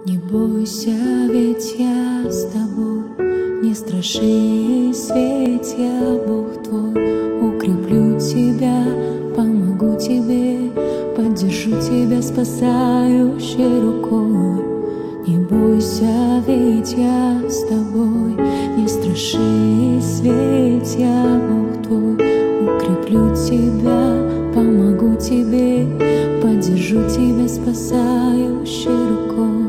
Не бойся, ведь я с тобой, не страшись, ведь я Бог твой. Укреплю тебя, помогу тебе, поддержу тебя спасающей рукой. Не бойся, ведь я с тобой, не страшись, ведь я Бог твой. Укреплю тебя, помогу тебе, поддержу тебя спасающей рукой.